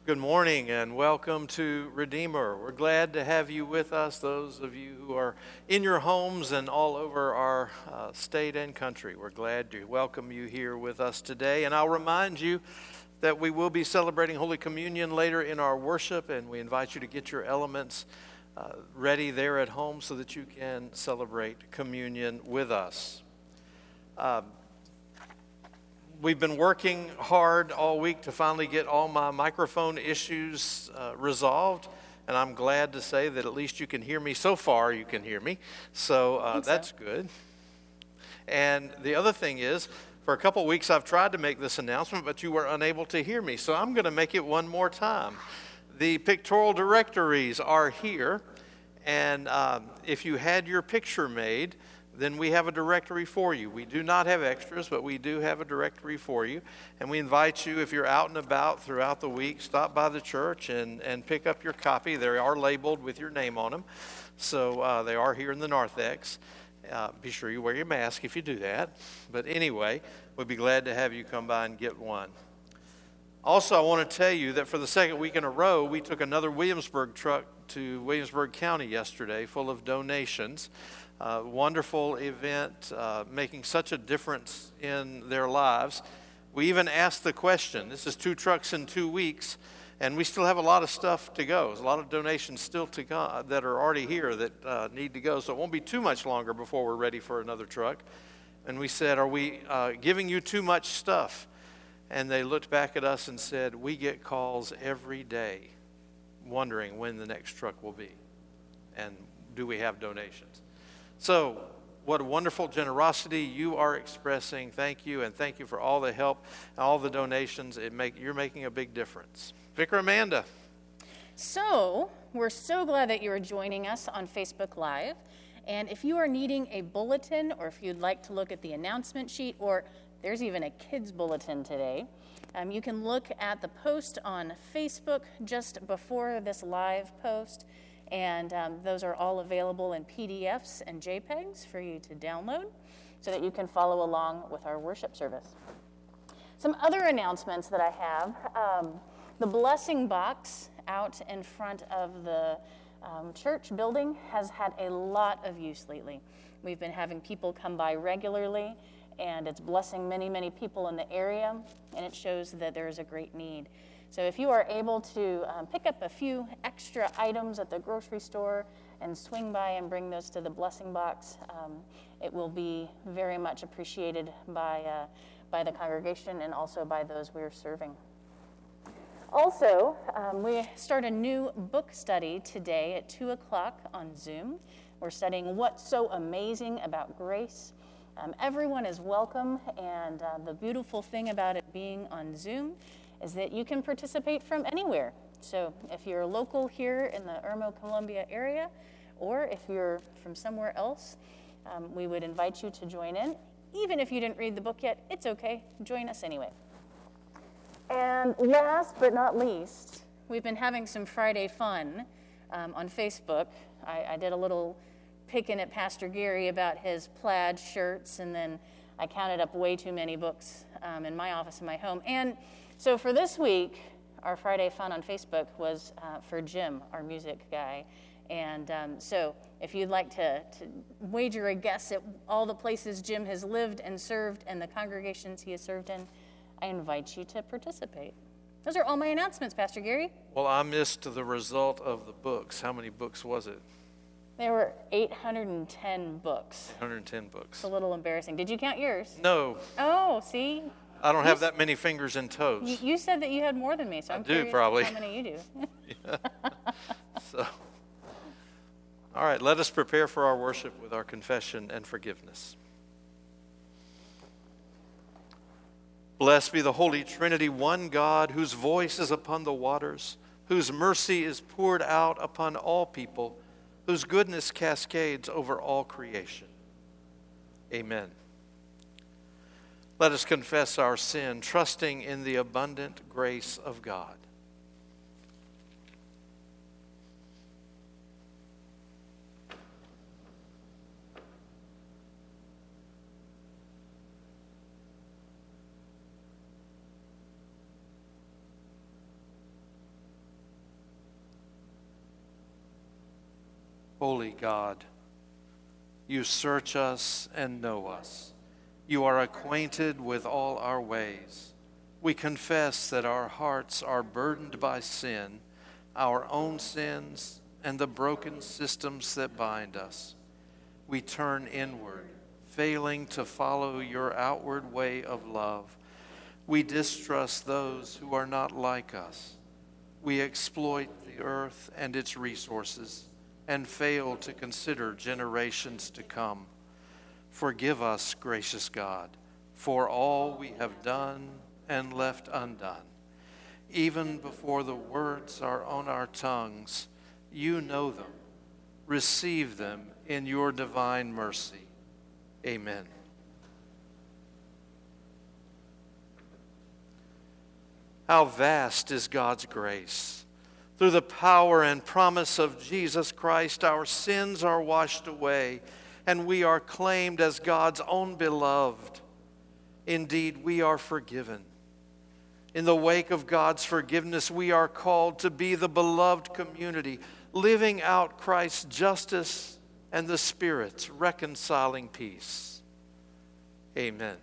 Good morning and welcome to Redeemer. We're glad to have you with us, those of you who are in your homes and all over our state and country. We're glad to welcome you here with us today. And I'll remind you that we will be celebrating Holy Communion later in our worship, and we invite you to get your elements ready there at home so that you can celebrate communion with us. We've been working hard all week to finally get all my microphone issues resolved, and I'm glad to say that at least you can hear me. So far, you can hear me, so that's good. And the other thing is, for a couple weeks I've tried to make this announcement, but you were unable to hear me, so I'm going to make it one more time. The pictorial directories are here, and if you had your picture made, then we have a directory for you. We do not have extras, but we do have a directory for you. And we invite you, if you're out and about throughout the week, stop by the church and pick up your copy. They are labeled with your name on them. So they are here in the narthex. Be sure you wear your mask if you do that. But anyway, we'd be glad to have you come by and get one. Also, I want to tell you that for the second week in a row, we took another Williamsburg truck to Williamsburg County yesterday full of donations. Wonderful event, making such a difference in their lives. We even asked the question, this is 2 trucks in 2 weeks, and we still have a lot of stuff to go. There's a lot of donations still to go that are already here that need to go, so it won't be too much longer before we're ready for another truck. And we said, are we giving you too much stuff? And they looked back at us and said, we get calls every day wondering when the next truck will be, and do we have donations? So, what a wonderful generosity you are expressing. Thank you, and thank you for all the help, all the donations. You're making a big difference. Vicar Amanda. So, we're so glad that you're joining us on Facebook Live. And if you are needing a bulletin, or if you'd like to look at the announcement sheet, or there's even a kids bulletin today, you can look at the post on Facebook just before this live post. And those are all available in PDFs and JPEGs for you to download so that you can follow along with our worship service. Some other announcements that I have. The blessing box out in front of the church building has had a lot of use lately. We've been having people come by regularly, and it's blessing many, many people in the area, and it shows that there is a great need. So if you are able to pick up a few extra items at the grocery store and swing by and bring those to the blessing box, it will be very much appreciated by the congregation and also by those we're serving. Also, we start a new book study today at 2 o'clock on Zoom. We're studying What's So Amazing About Grace. Everyone is welcome, and the beautiful thing about it being on Zoom is that you can participate from anywhere. So if you're local here in the Irmo, Columbia area, or if you're from somewhere else, we would invite you to join in. Even if you didn't read the book yet, it's okay. Join us anyway. And last but not least, we've been having some Friday fun on Facebook. I did a little picking at Pastor Gary about his plaid shirts, and then I counted up way too many books in my office in my home. And so for this week, our Friday fun on Facebook was for Jim, our music guy. And so if you'd like to wager a guess at all the places Jim has lived and served and the congregations he has served in, I invite you to participate. Those are all my announcements, Pastor Gary. Well, I missed the result of the books. How many books was it? There were 810 books. 810 books. It's a little embarrassing. Did you count yours? No. Oh, see? I don't have that many fingers and toes. You said that you had more than me, so I'm curious probably. how many you do. Yeah. So, all right, let us prepare for our worship with our confession and forgiveness. Blessed be the Holy Trinity, one God, whose voice is upon the waters, whose mercy is poured out upon all people, whose goodness cascades over all creation. Amen. Let us confess our sin, trusting in the abundant grace of God. Holy God, you search us and know us. You are acquainted with all our ways. We confess that our hearts are burdened by sin, our own sins, and the broken systems that bind us. We turn inward, failing to follow your outward way of love. We distrust those who are not like us. We exploit the earth and its resources and fail to consider generations to come. Forgive us, gracious God, for all we have done and left undone. Even before the words are on our tongues, you know them. Receive them in your divine mercy. Amen. How vast is God's grace! Through the power and promise of Jesus Christ, our sins are washed away, and we are claimed as God's own beloved. Indeed, we are forgiven. In the wake of God's forgiveness, we are called to be the beloved community, living out Christ's justice and the Spirit's reconciling peace. Amen.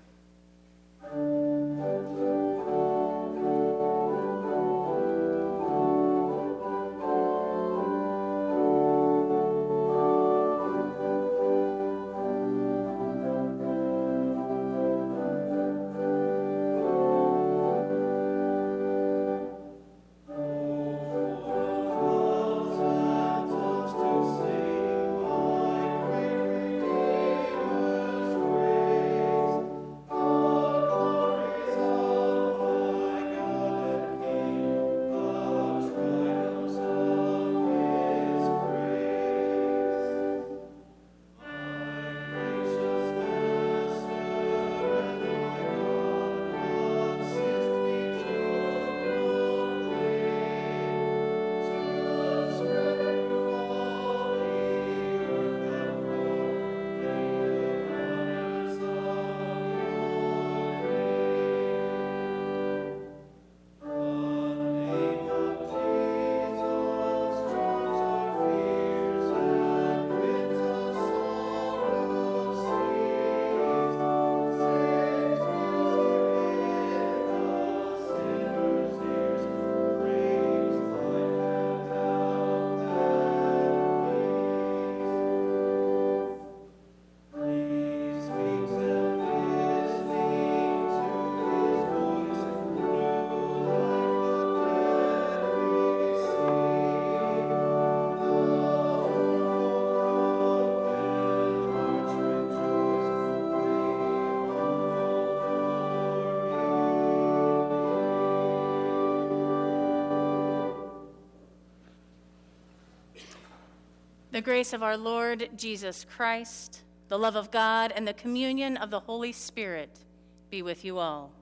The grace of our Lord Jesus Christ, the love of God, and the communion of the Holy Spirit be with you all.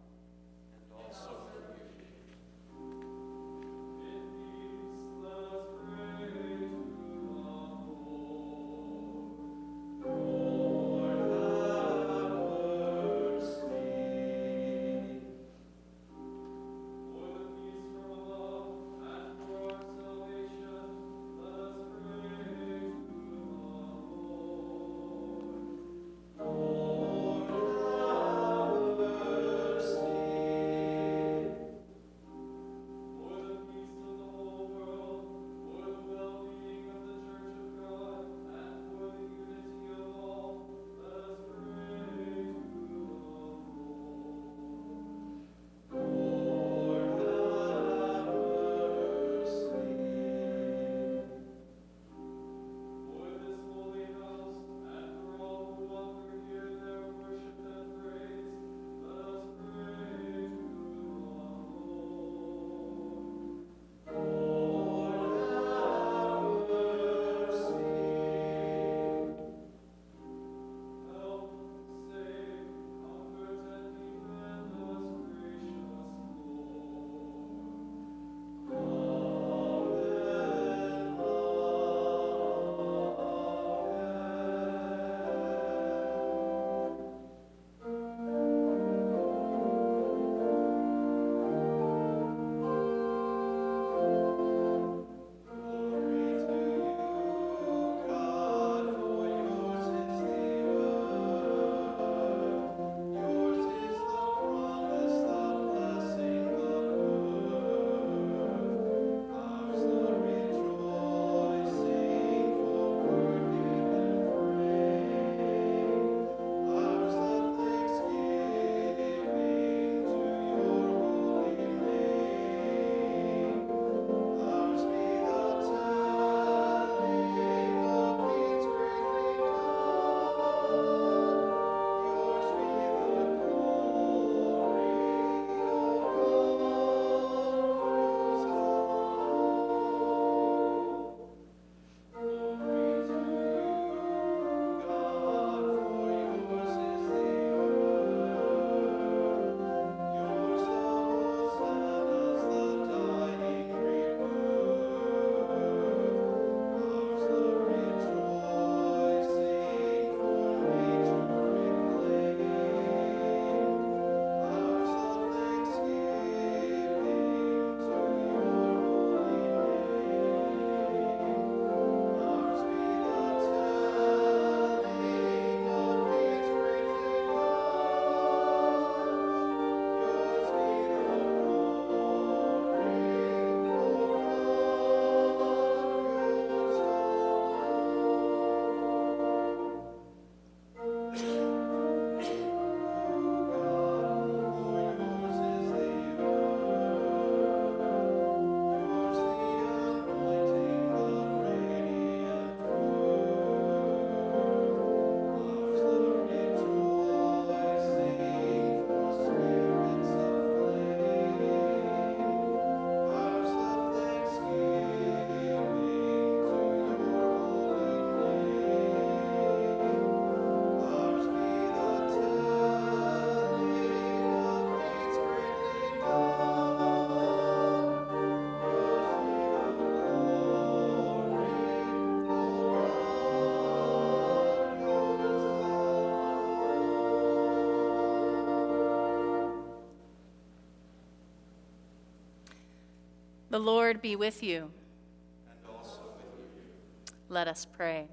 The Lord be with you. And also with you. Let us pray.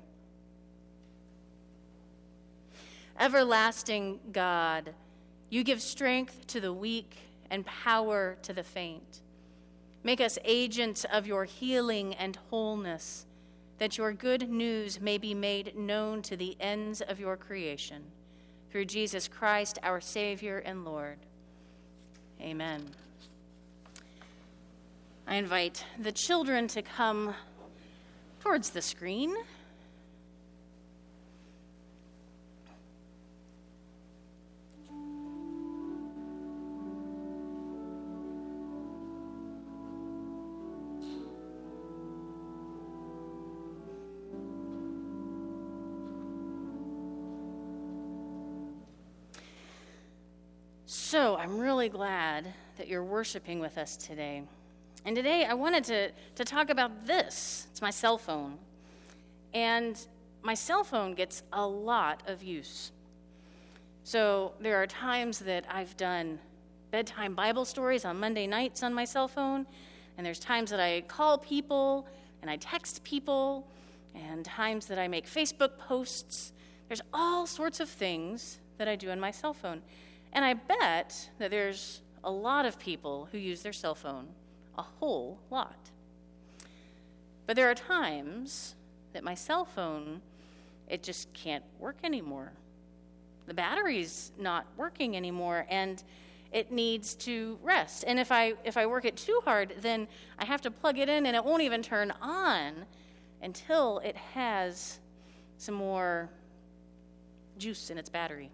Everlasting God, you give strength to the weak and power to the faint. Make us agents of your healing and wholeness, that your good news may be made known to the ends of your creation. Through Jesus Christ, our Savior and Lord. Amen. I invite the children to come towards the screen. So I'm really glad that you're worshiping with us today. And today I wanted to talk about this. It's my cell phone. And my cell phone gets a lot of use. So there are times that I've done bedtime Bible stories on Monday nights on my cell phone. And there's times that I call people and I text people, and times that I make Facebook posts. There's all sorts of things that I do on my cell phone. And I bet that there's a lot of people who use their cell phone, a whole lot. But there are times that my cell phone, it just can't work anymore. The battery's not working anymore, and it needs to rest. And if I work it too hard, then I have to plug it in, and it won't even turn on until it has some more juice in its battery.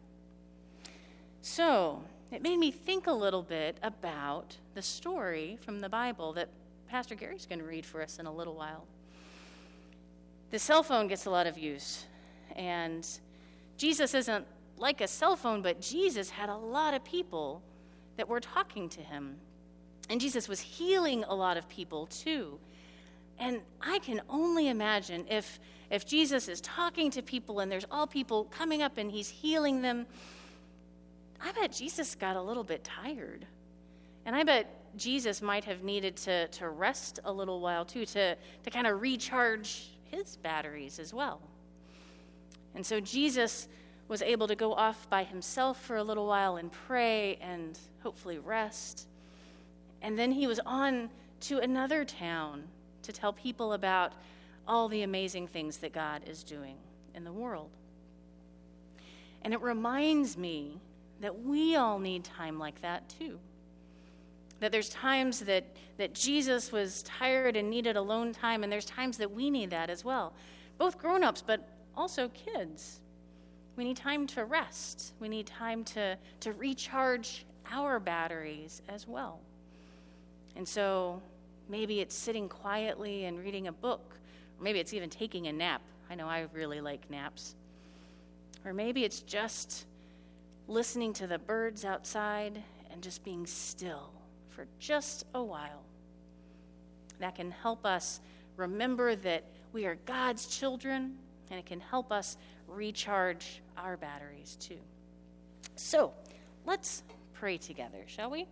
So it made me think a little bit about the story from the Bible that Pastor Gary's going to read for us in a little while. The cell phone gets a lot of use, and Jesus isn't like a cell phone, but Jesus had a lot of people that were talking to him. And Jesus was healing a lot of people too. And I can only imagine if Jesus is talking to people and there's all people coming up and he's healing them, I bet Jesus got a little bit tired. And I bet Jesus might have needed to rest a little while too, to kind of recharge his batteries as well. And so Jesus was able to go off by himself for a little while and pray and hopefully rest. And then he was on to another town to tell people about all the amazing things that God is doing in the world. And it reminds me that we all need time like that too. That there's times that Jesus was tired and needed alone time, and there's times that we need that as well. Both grown-ups, but also kids. We need time to rest. We need time to recharge our batteries as well. And so maybe it's sitting quietly and reading a book, or maybe it's even taking a nap. I know I really like naps. Or maybe it's just listening to the birds outside and just being still for just a while. That can help us remember that we are God's children, and it can help us recharge our batteries too. So let's pray together, shall we?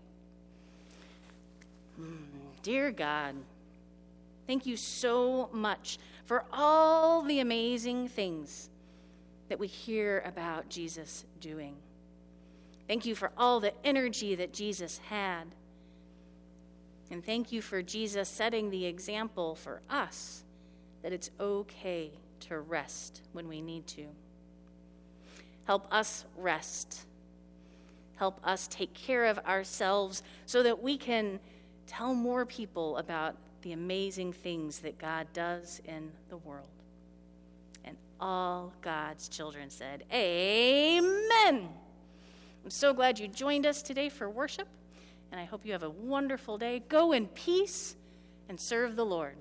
Dear God, thank you so much for all the amazing things that we hear about Jesus doing. Thank you for all the energy that Jesus had. And thank you for Jesus setting the example for us that it's okay to rest when we need to. Help us rest. Help us take care of ourselves so that we can tell more people about the amazing things that God does in the world. And all God's children said, Amen. I'm so glad you joined us today for worship, and I hope you have a wonderful day. Go in peace and serve the Lord.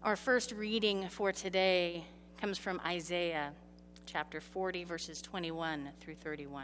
Our first reading for today comes from Isaiah chapter 40, verses 21 through 31.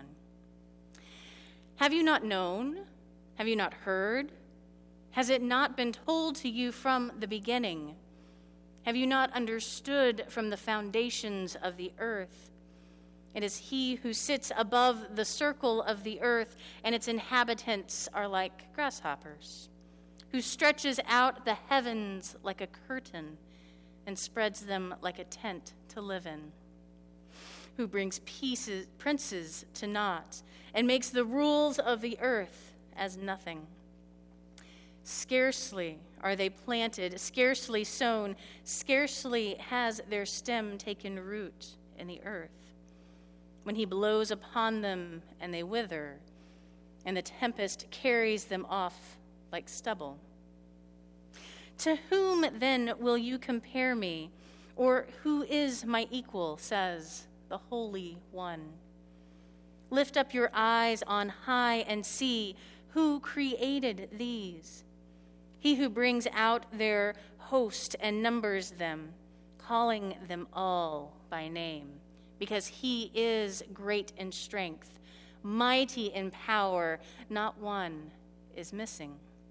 Have you not known? Have you not heard? Has it not been told to you from the beginning? Have you not understood from the foundations of the earth? It is he who sits above the circle of the earth, and its inhabitants are like grasshoppers, who stretches out the heavens like a curtain and spreads them like a tent to live in, who brings princes to naught and makes the rules of the earth as nothing. Scarcely are they planted, scarcely sown, scarcely has their stem taken root in the earth, when he blows upon them and they wither, and the tempest carries them off like stubble. To whom then will you compare me, or who is my equal, says the Holy One? Lift up your eyes on high and see who created these. He who brings out their host and numbers them, calling them all by name, because he is great in strength, mighty in power, not one is missing.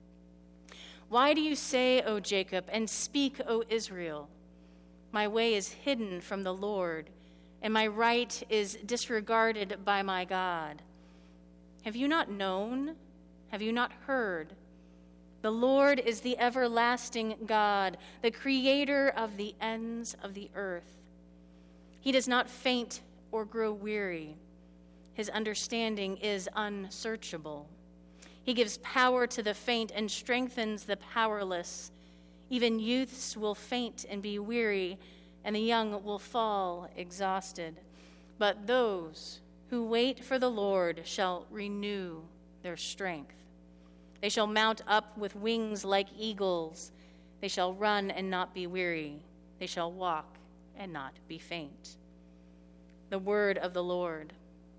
Why do you say, O Jacob, and speak, O Israel? My way is hidden from the Lord, and my right is disregarded by my God. Have you not known? Have you not heard? The Lord is the everlasting God, the creator of the ends of the earth. He does not faint or grow weary. His understanding is unsearchable. He gives power to the faint and strengthens the powerless. Even youths will faint and be weary, and the young will fall exhausted. But those who wait for the Lord shall renew their strength. They shall mount up with wings like eagles. They shall run and not be weary. They shall walk and not be faint. The word of the Lord.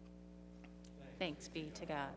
Thanks be to God.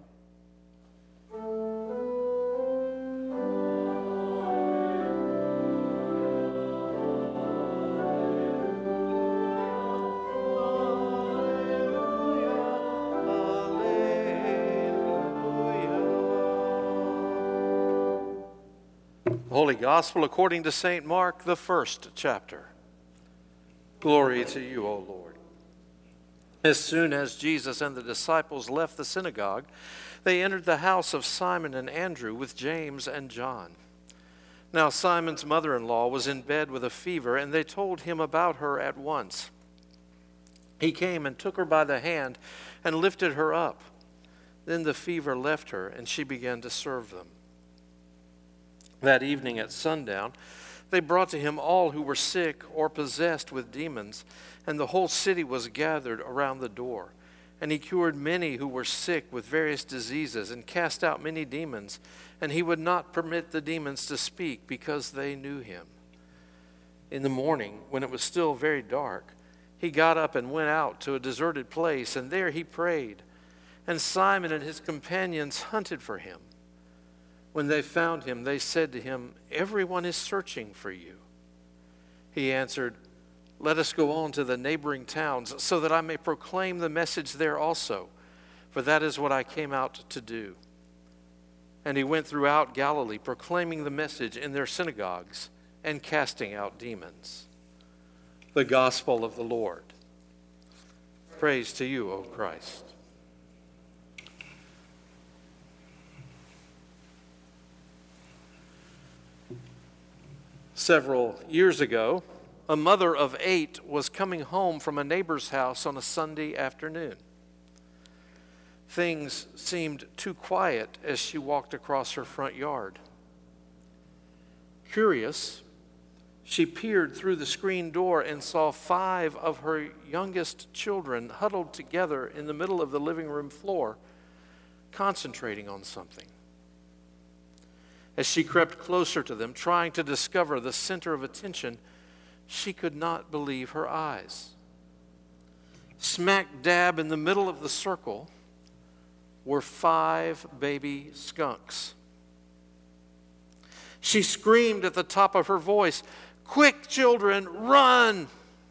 Holy Gospel according to St. Mark, the first chapter. Glory to you, O Lord. As soon as Jesus and the disciples left the synagogue, they entered the house of Simon and Andrew with James and John. Now Simon's mother-in-law was in bed with a fever, and they told him about her at once. He came and took her by the hand and lifted her up. Then the fever left her, and she began to serve them. That evening at sundown, they brought to him all who were sick or possessed with demons, and the whole city was gathered around the door. And he cured many who were sick with various diseases and cast out many demons, and he would not permit the demons to speak because they knew him. In the morning, when it was still very dark, he got up and went out to a deserted place, and there he prayed. And Simon and his companions hunted for him. When they found him, they said to him, "Everyone is searching for you." He answered, "Let us go on to the neighboring towns, so that I may proclaim the message there also, for that is what I came out to do." And he went throughout Galilee, proclaiming the message in their synagogues and casting out demons. The Gospel of the Lord. Praise to you, O Christ. Several years ago, a mother of 8 was coming home from a neighbor's house on a Sunday afternoon. Things seemed too quiet as she walked across her front yard. Curious, she peered through the screen door and saw 5 of her youngest children huddled together in the middle of the living room floor, concentrating on something. As she crept closer to them, trying to discover the center of attention, she could not believe her eyes. Smack dab in the middle of the circle were 5 baby skunks. She screamed at the top of her voice, Quick, children, run!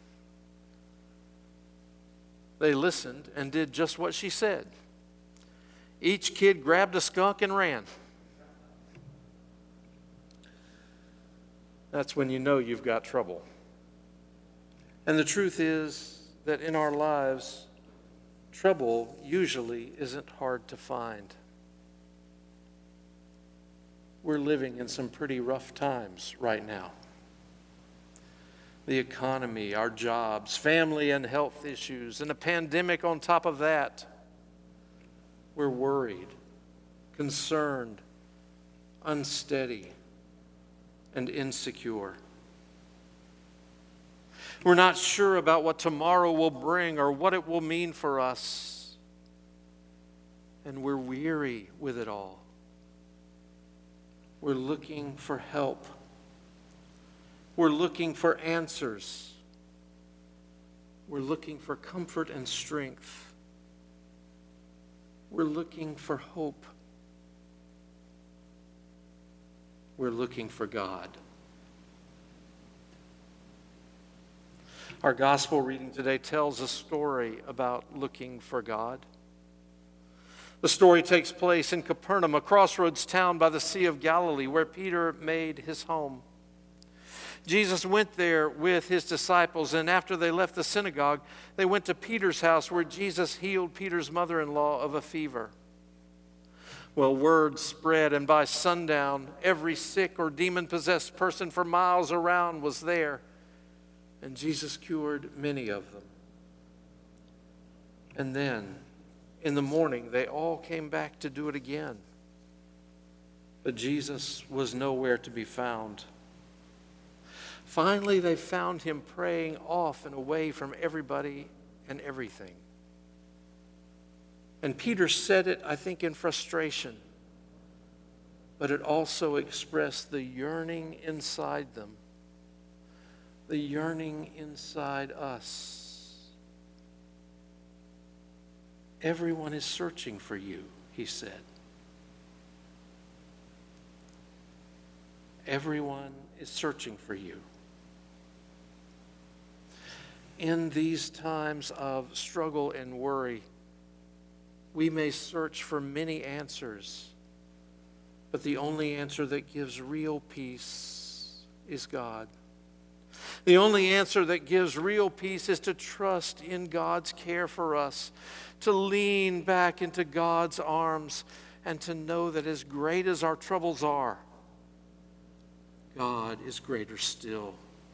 They listened and did just what she said. Each kid grabbed a skunk and ran. That's when you know you've got trouble. And the truth is that in our lives, trouble usually isn't hard to find. We're living in some pretty rough times right now. The economy, our jobs, family and health issues, and a pandemic on top of that. We're worried, concerned, unsteady, and insecure. We're not sure about what tomorrow will bring or what it will mean for us. And we're weary with it all. We're looking for help. We're looking for answers. We're looking for comfort and strength. We're looking for hope. We're looking for God. Our gospel reading today tells a story about looking for God. The story takes place in Capernaum, a crossroads town by the Sea of Galilee, where Peter made his home. Jesus went there with his disciples, and after they left the synagogue, they went to Peter's house, where Jesus healed Peter's mother-in-law of a fever. Well, word spread, and by sundown, every sick or demon-possessed person for miles around was there, and Jesus cured many of them. And then, in the morning, they all came back to do it again. But Jesus was nowhere to be found. Finally, they found him praying off and away from everybody and everything. And Peter said it, I think, in frustration, but it also expressed the yearning inside them, the yearning inside us. Everyone is searching for you, he said. Everyone is searching for you. In these times of struggle and worry, we may search for many answers, but the only answer that gives real peace is God. The only answer that gives real peace is to trust in God's care for us, to lean back into God's arms, and to know that as great as our troubles are, God is greater still.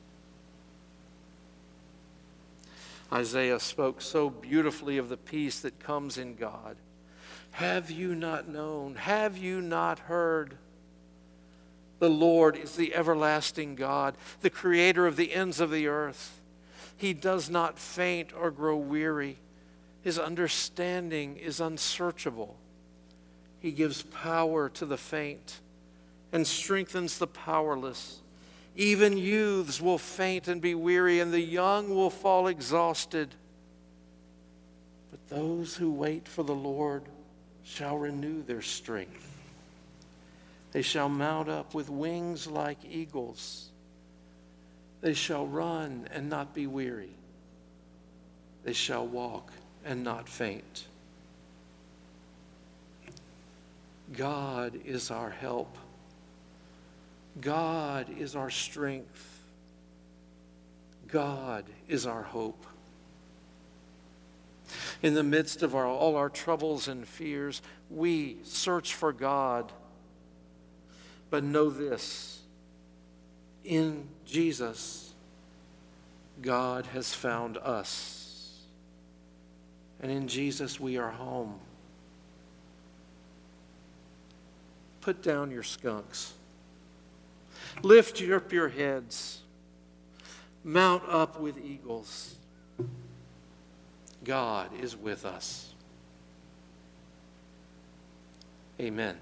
Isaiah spoke so beautifully of the peace that comes in God. Have you not known? Have you not heard? The Lord is the everlasting God, the creator of the ends of the earth. He does not faint or grow weary. His understanding is unsearchable. He gives power to the faint and strengthens the powerless. Even youths will faint and be weary, and the young will fall exhausted. But those who wait for the Lord shall renew their strength. They shall mount up with wings like eagles. They shall run and not be weary. They shall walk and not faint. God is our help. God is our strength. God is our hope. In the midst of all our troubles and fears, we search for God. But know this, in Jesus, God has found us. And in Jesus, we are home. Put down your skunks. Lift up your heads. Mount up with eagles. God is with us. Amen.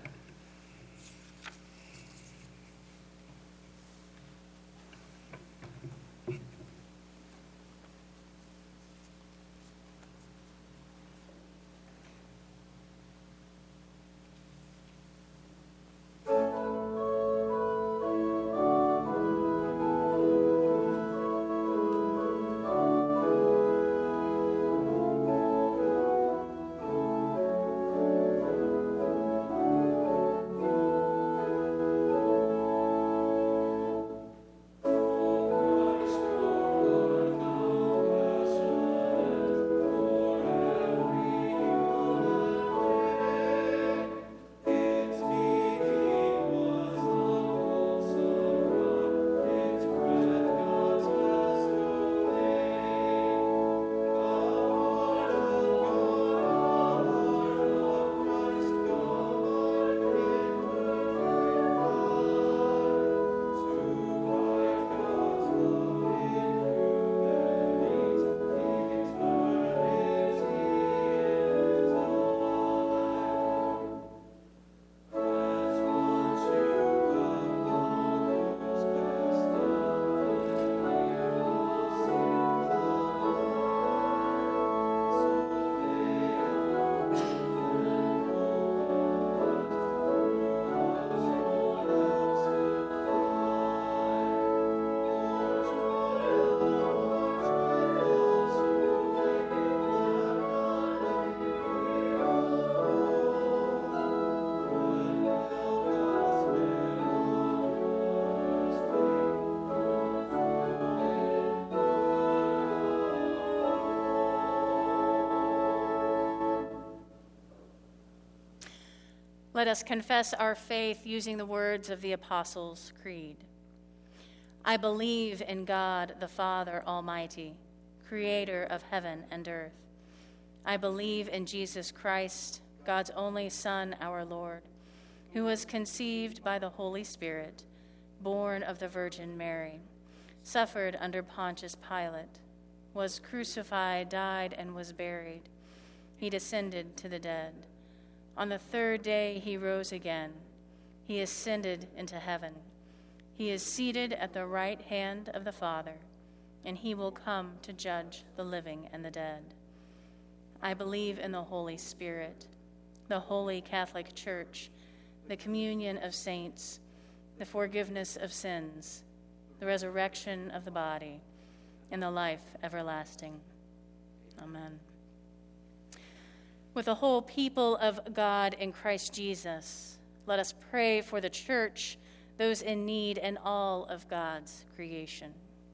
Let us confess our faith using the words of the Apostles' Creed. I believe in God, the Father Almighty, creator of heaven and earth. I believe in Jesus Christ, God's only Son, our Lord, who was conceived by the Holy Spirit, born of the Virgin Mary, suffered under Pontius Pilate, was crucified, died, and was buried. He descended to the dead. On the third day he rose again. He ascended into heaven. He is seated at the right hand of the Father, and he will come to judge the living and the dead. I believe in the Holy Spirit, the Holy Catholic Church, the communion of saints, the forgiveness of sins, the resurrection of the body, and the life everlasting. Amen. With the whole people of God in Christ Jesus, let us pray for the church, those in need, and all of God's creation.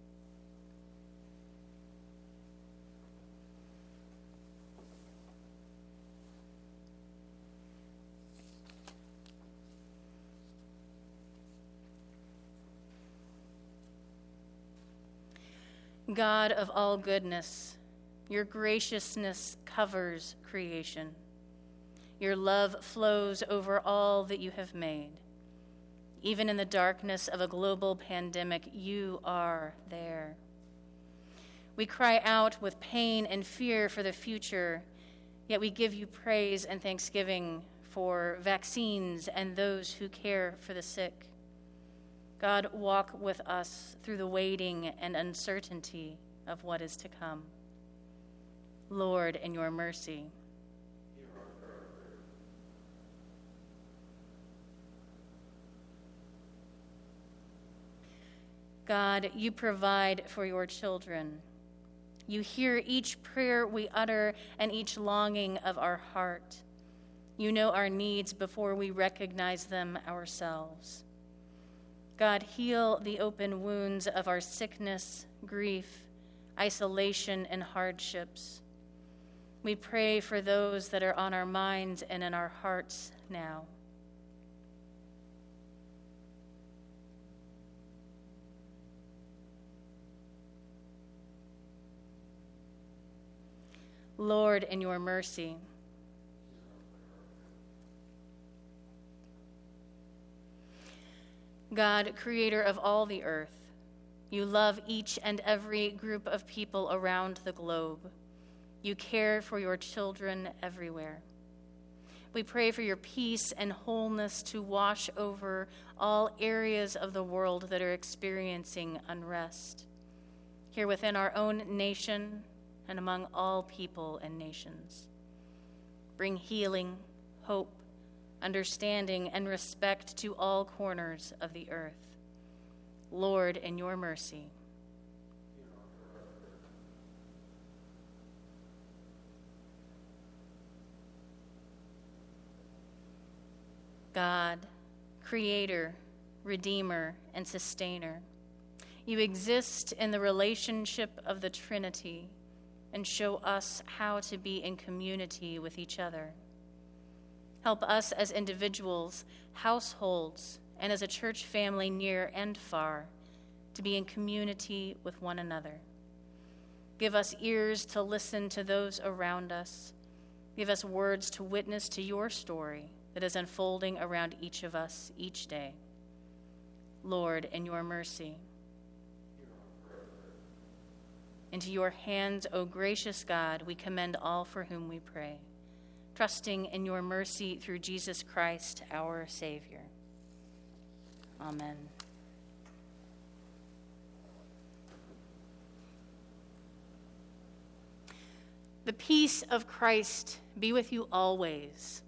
God of all goodness, your graciousness covers creation. Your love flows over all that you have made. Even in the darkness of a global pandemic, you are there. We cry out with pain and fear for the future, yet we give you praise and thanksgiving for vaccines and those who care for the sick. God, walk with us through the waiting and uncertainty of what is to come. Lord, in your mercy. God, you provide for your children. You hear each prayer we utter and each longing of our heart. You know our needs before we recognize them ourselves. God, heal the open wounds of our sickness, grief, isolation, and hardships. We pray for those that are on our minds and in our hearts now. Lord, in your mercy. God, creator of all the earth, you love each and every group of people around the globe. You care for your children everywhere. We pray for your peace and wholeness to wash over all areas of the world that are experiencing unrest, here within our own nation and among all people and nations. Bring healing, hope, understanding, and respect to all corners of the earth. Lord, in your mercy. God, creator, redeemer, and sustainer, you exist in the relationship of the Trinity and show us how to be in community with each other. Help us as individuals, households, and as a church family near and far to be in community with one another. Give us ears to listen to those around us. Give us words to witness to your story that is unfolding around each of us each day. Lord, in your mercy. Into your hands, O gracious God, we commend all for whom we pray, trusting in your mercy through Jesus Christ, our Savior. Amen. The peace of Christ be with you always.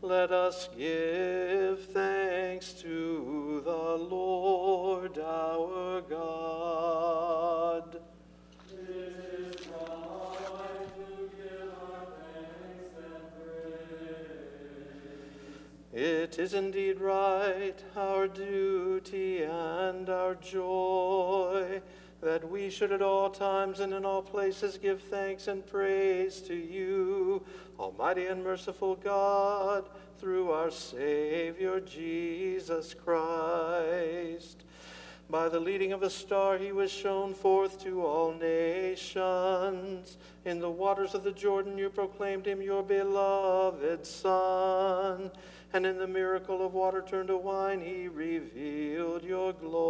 Let us give thanks to the Lord our God. It is right to give our thanks and praise. It is indeed right, our duty and our joy, that we should at all times and in all places give thanks and praise to you, Almighty and merciful God, through our Savior Jesus Christ. By the leading of a star he was shown forth to all nations. In the waters of the Jordan you proclaimed him your beloved Son. And in the miracle of water turned to wine he revealed your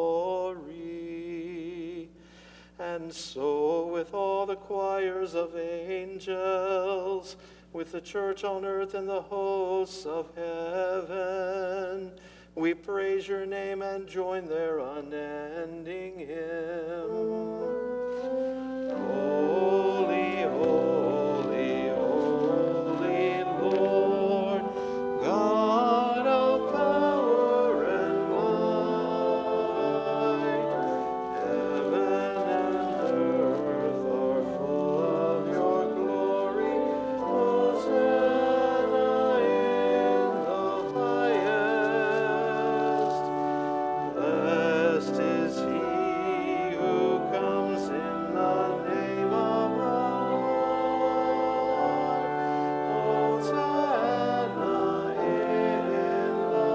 glory. And so with all the choirs of angels, with the church on earth and the hosts of heaven, we praise your name and join their unending hymn. Holy, holy, holy Lord, God of power and might, heaven and earth are full of your glory. Hosanna in the highest. Blessed is he who comes in the name of the Lord. Hosanna in the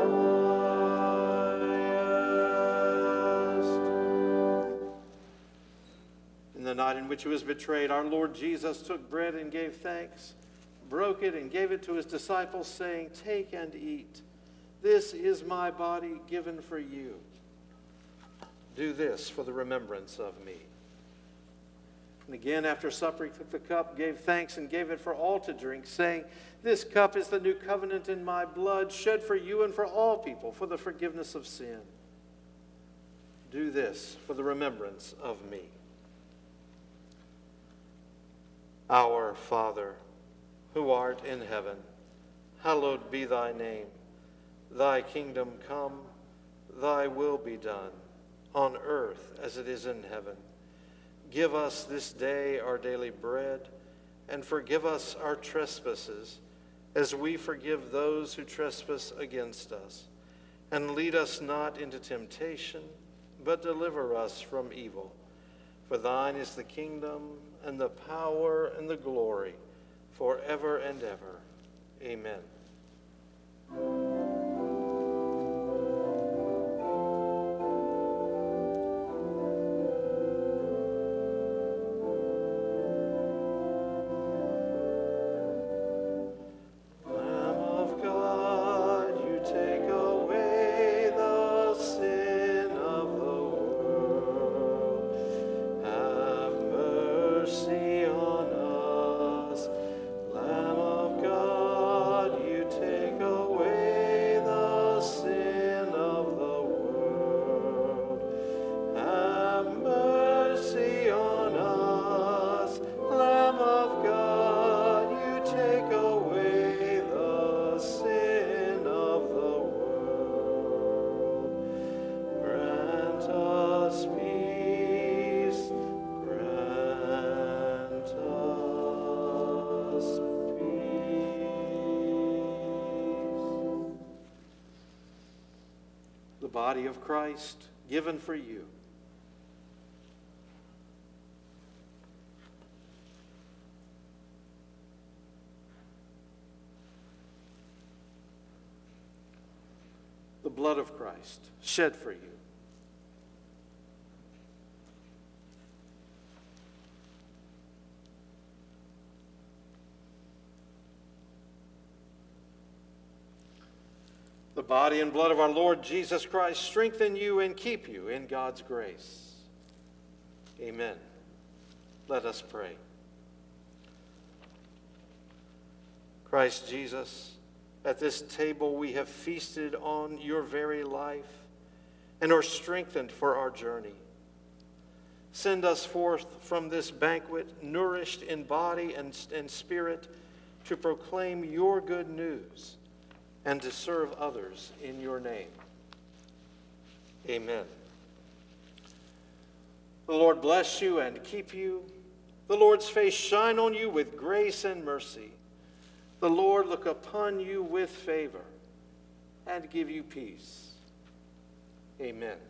highest. In the night in which he was betrayed, our Lord Jesus took bread and gave thanks, broke it and gave it to his disciples, saying, "Take and eat. This is my body given for you. Do this for the remembrance of me." And again, after supper, he took the cup, gave thanks, and gave it for all to drink, saying, "This cup is the new covenant in my blood, shed for you and for all people for the forgiveness of sin. Do this for the remembrance of me." Our Father, who art in heaven, hallowed be thy name. Thy kingdom come, thy will be done, on earth as it is in heaven. Give us this day our daily bread, and forgive us our trespasses, as we forgive those who trespass against us. And lead us not into temptation, but deliver us from evil. For thine is the kingdom, and the power, and the glory, forever and ever. Amen. Lamb of God, you take away the sin of the world. Have mercy on us. Lamb of God, you take away the sin of the world. Have mercy on us. Lamb of God, you take away the sin of the world. Grant us peace. Grant us peace. The body of Christ given for you. The blood of Christ shed for you. The body and blood of our Lord Jesus Christ strengthen you and keep you in God's grace. Amen. Let us pray. Christ Jesus, at this table we have feasted on your very life and are strengthened for our journey. Send us forth from this banquet, nourished in body and spirit, to proclaim your good news and to serve others in your name. Amen. The Lord bless you and keep you. The Lord's face shine on you with grace and mercy. The Lord look upon you with favor and give you peace. Amen.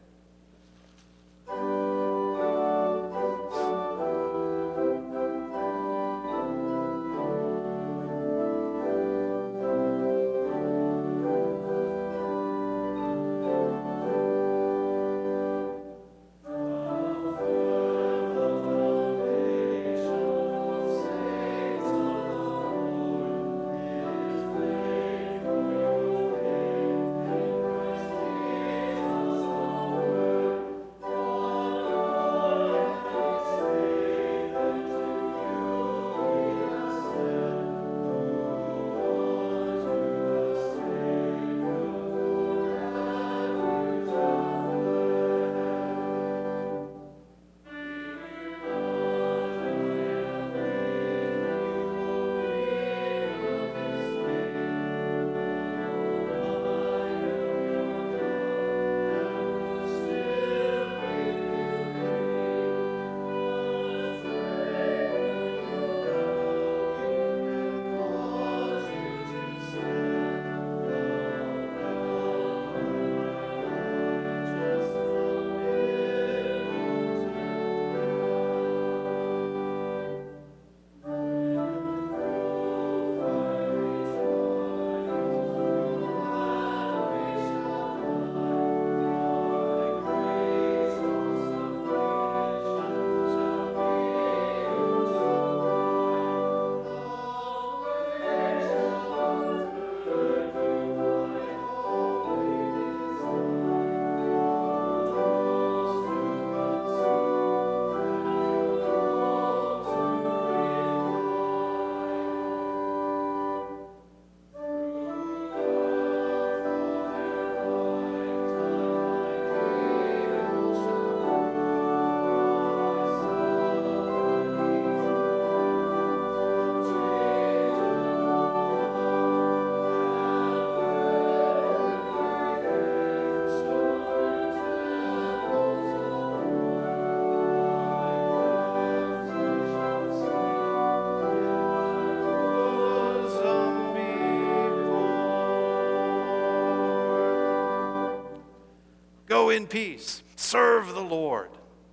Go in peace. Serve the Lord.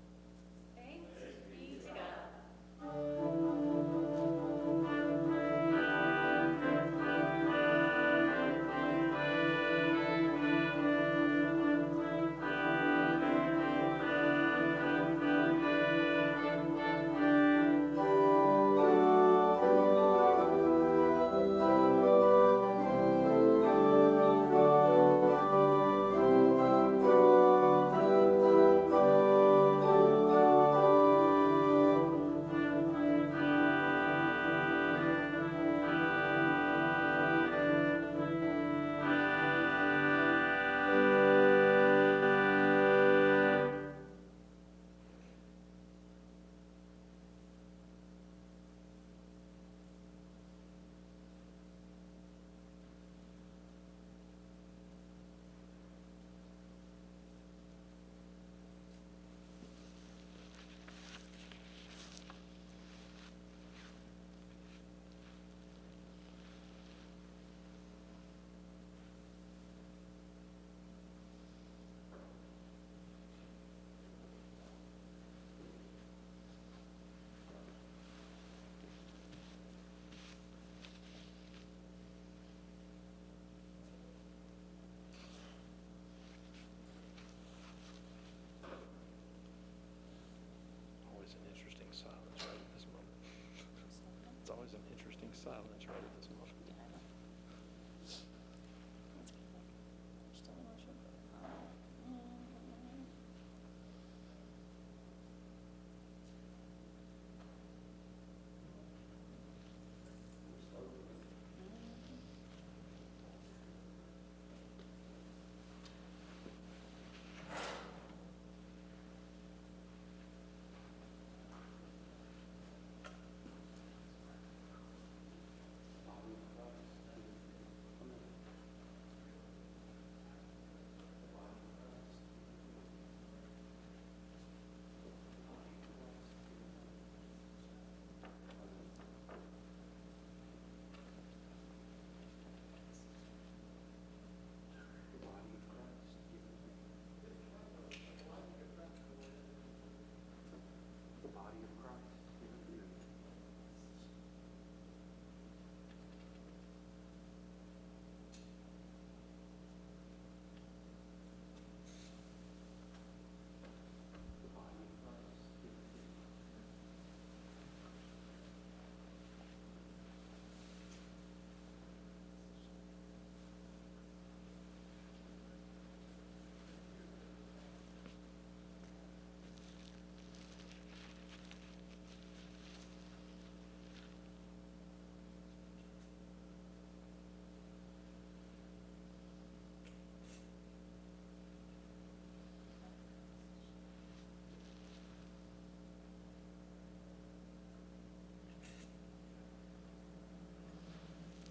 Silence right at this moment.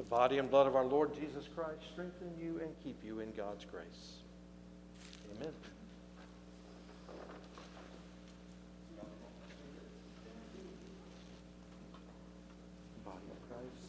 The body and blood of our Lord Jesus Christ strengthen you and keep you in God's grace. Amen. Body of Christ.